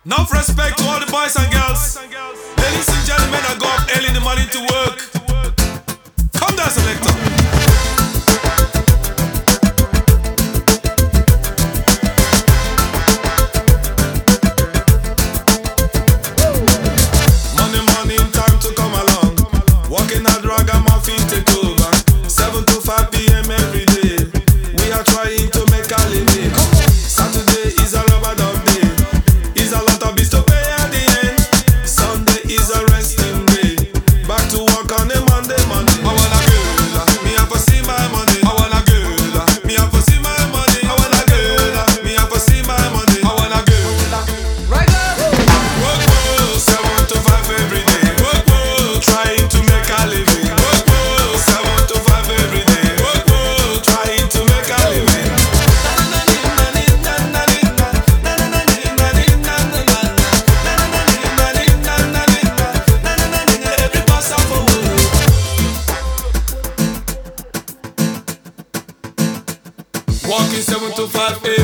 Enough respect to all the boys and girls. Ladies and gentlemen, I go up early in the morning to work. Come down, selector. Morning, time to come along. Walking out, ragamuffin take over. 7 to 5 p.m. every day. We are trying to make a living. Saturday is a rubber dub day. Is a lot of bills to pay at the end. Sunday is a resting day. Back to work on a Monday. I wanna girl, me have to see my money. I wanna girl, me have to see my money. I wanna girl, me have to see my money. I wanna girl. Right now. Work, 7 to 5 every day. Work, trying to make a living. Work, 7 to 5 every day. Work, trying to make a living. Walking 7 to 5